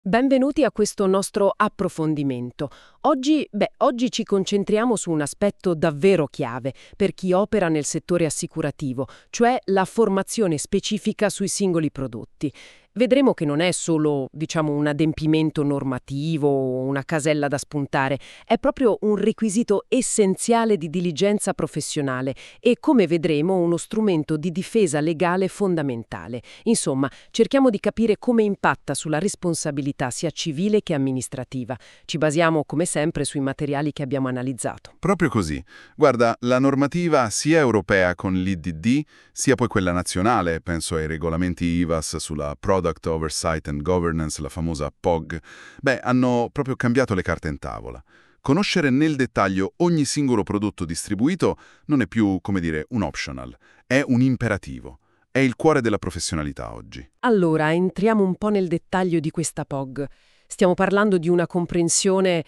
Benvenuti a questo nostro approfondimento. Oggi ci concentriamo su un aspetto davvero chiave per chi opera nel settore assicurativo, cioè la formazione specifica sui singoli prodotti. Vedremo che non è solo, un adempimento normativo o una casella da spuntare, è proprio un requisito essenziale di diligenza professionale e, come vedremo, uno strumento di difesa legale fondamentale. Insomma, cerchiamo di capire come impatta sulla responsabilità sia civile che amministrativa. Ci basiamo, come sempre, sui materiali che abbiamo analizzato. Proprio così. Guarda, la normativa sia europea con l'IDD, sia poi quella nazionale, penso ai regolamenti IVAS sulla Product Oversight and Governance, la famosa POG, hanno proprio cambiato le carte in tavola. Conoscere nel dettaglio ogni singolo prodotto distribuito non è più, come dire, un optional, è un imperativo. È il cuore della professionalità oggi. Allora, entriamo un po' nel dettaglio di questa POG. Stiamo parlando di una comprensione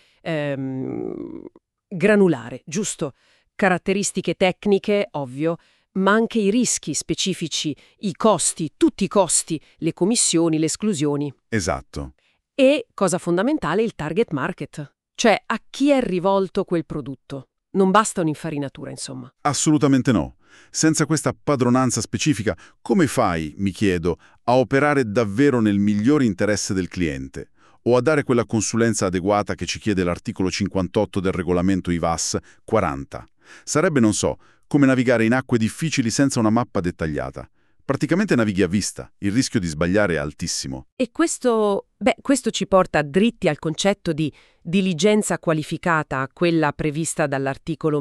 granulare, giusto? Caratteristiche tecniche, ovvio, ma anche i rischi specifici, i costi, tutti i costi, le commissioni, le esclusioni. Esatto. E, cosa fondamentale, il target market. Cioè, a chi è rivolto quel prodotto. Non basta un'infarinatura, insomma. Assolutamente no. Senza questa padronanza specifica, come fai, mi chiedo, a operare davvero nel migliore interesse del cliente? O a dare quella consulenza adeguata che ci chiede l'articolo 58 del regolamento IVAS 40? Sarebbe, non so, come navigare in acque difficili senza una mappa dettagliata. Praticamente navighi a vista, il rischio di sbagliare è altissimo. E questo ci porta dritti al concetto di diligenza qualificata, quella prevista dall'articolo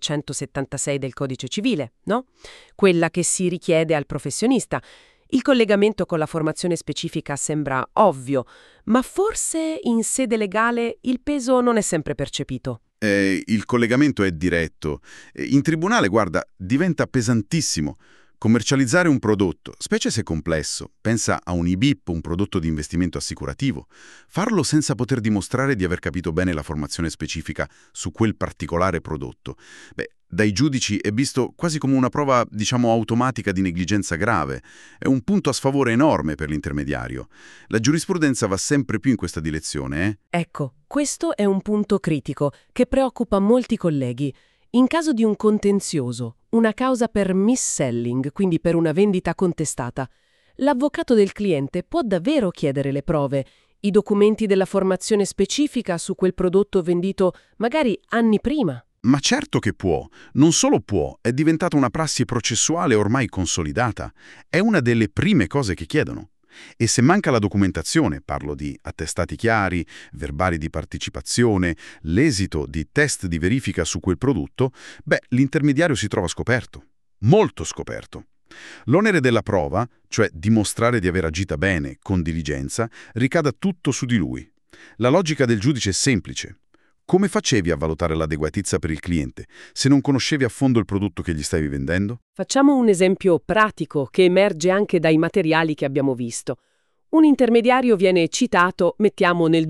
1176 del Codice Civile, no? Quella che si richiede al professionista. Il collegamento con la formazione specifica sembra ovvio, ma forse in sede legale il peso non è sempre percepito. Il collegamento è diretto. In tribunale, guarda, diventa pesantissimo. Commercializzare un prodotto, specie se complesso, pensa a un IBIP, un prodotto di investimento assicurativo, farlo senza poter dimostrare di aver capito bene la formazione specifica su quel particolare prodotto, dai giudici è visto quasi come una prova, automatica di negligenza grave. È un punto a sfavore enorme per l'intermediario. La giurisprudenza va sempre più in questa direzione, Ecco, questo è un punto critico che preoccupa molti colleghi. In caso di un contenzioso, una causa per mis-selling, quindi per una vendita contestata, l'avvocato del cliente può davvero chiedere le prove, i documenti della formazione specifica su quel prodotto vendito magari anni prima. Ma certo che può. Non solo può, è diventata una prassi processuale ormai consolidata. È una delle prime cose che chiedono. E se manca la documentazione, parlo di attestati chiari, verbali di partecipazione, l'esito di test di verifica su quel prodotto, l'intermediario si trova scoperto. Molto scoperto. L'onere della prova, cioè dimostrare di aver agito bene, con diligenza, ricada tutto su di lui. La logica del giudice è semplice. Come facevi a valutare l'adeguatezza per il cliente se non conoscevi a fondo il prodotto che gli stavi vendendo? Facciamo un esempio pratico che emerge anche dai materiali che abbiamo visto. Un intermediario viene citato, mettiamo, nel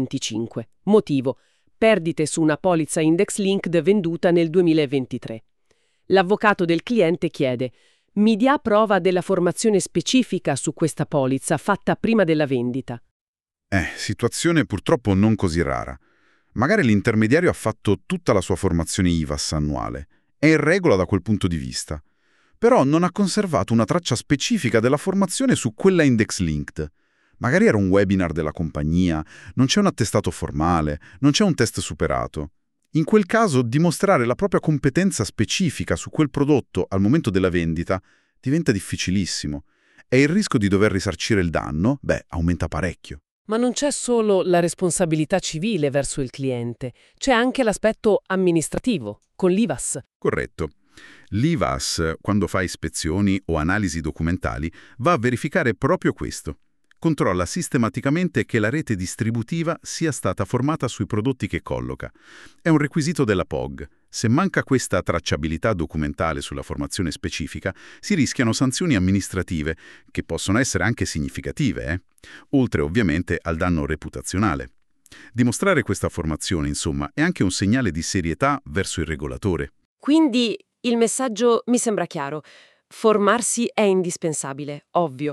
2025. Motivo: perdite su una polizza index linked venduta nel 2023. L'avvocato del cliente chiede: mi dia prova della formazione specifica su questa polizza fatta prima della vendita. Situazione purtroppo non così rara. Magari l'intermediario ha fatto tutta la sua formazione IVAS annuale. È in regola da quel punto di vista. Però non ha conservato una traccia specifica della formazione su quella index linked. Magari era un webinar della compagnia, non c'è un attestato formale, non c'è un test superato. In quel caso, dimostrare la propria competenza specifica su quel prodotto al momento della vendita diventa difficilissimo. E il rischio di dover risarcire il danno, aumenta parecchio. Ma non c'è solo la responsabilità civile verso il cliente, c'è anche l'aspetto amministrativo, con l'IVAS. Corretto. L'IVAS, quando fa ispezioni o analisi documentali, va a verificare proprio questo. Controlla sistematicamente che la rete distributiva sia stata formata sui prodotti che colloca. È un requisito della POG. Se manca questa tracciabilità documentale sulla formazione specifica, si rischiano sanzioni amministrative, che possono essere anche significative, oltre ovviamente al danno reputazionale. Dimostrare questa formazione, insomma, è anche un segnale di serietà verso il regolatore. Quindi il messaggio mi sembra chiaro. Formarsi è indispensabile, ovvio,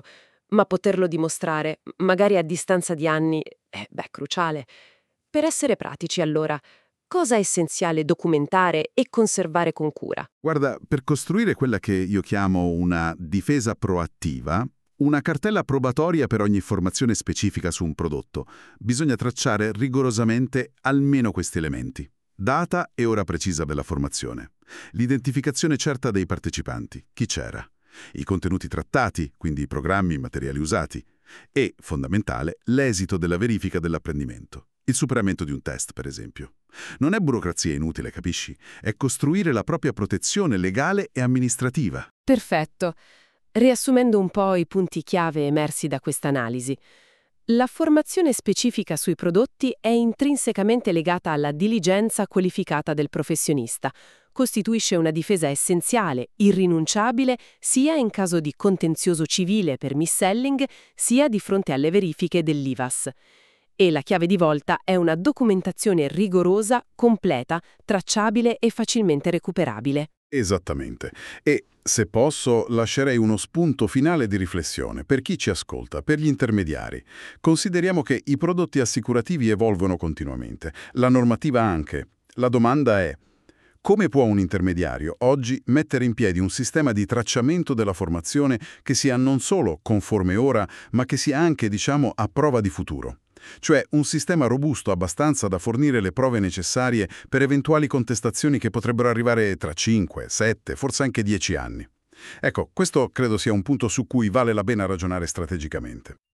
ma poterlo dimostrare, magari a distanza di anni, è, cruciale. Per essere pratici, allora, cosa è essenziale documentare e conservare con cura? Guarda, per costruire quella che io chiamo una difesa proattiva, una cartella probatoria per ogni informazione specifica su un prodotto, bisogna tracciare rigorosamente almeno questi elementi. Data e ora precisa della formazione. L'identificazione certa dei partecipanti, chi c'era. I contenuti trattati, quindi i programmi, i materiali usati. E, fondamentale, l'esito della verifica dell'apprendimento. Il superamento di un test, per esempio. Non è burocrazia inutile, capisci? È costruire la propria protezione legale e amministrativa. Perfetto. Riassumendo un po' i punti chiave emersi da questa analisi, la formazione specifica sui prodotti è intrinsecamente legata alla diligenza qualificata del professionista. Costituisce una difesa essenziale, irrinunciabile, sia in caso di contenzioso civile per mis-selling, sia di fronte alle verifiche dell'IVAS. E la chiave di volta è una documentazione rigorosa, completa, tracciabile e facilmente recuperabile. Esattamente. E, se posso, lascerei uno spunto finale di riflessione per chi ci ascolta, per gli intermediari. Consideriamo che i prodotti assicurativi evolvono continuamente, la normativa anche. La domanda è: come può un intermediario oggi mettere in piedi un sistema di tracciamento della formazione che sia non solo conforme ora, ma che sia anche, diciamo, a prova di futuro? Cioè un sistema robusto abbastanza da fornire le prove necessarie per eventuali contestazioni che potrebbero arrivare tra 5, 7, forse anche 10 anni. Ecco, questo credo sia un punto su cui vale la pena ragionare strategicamente.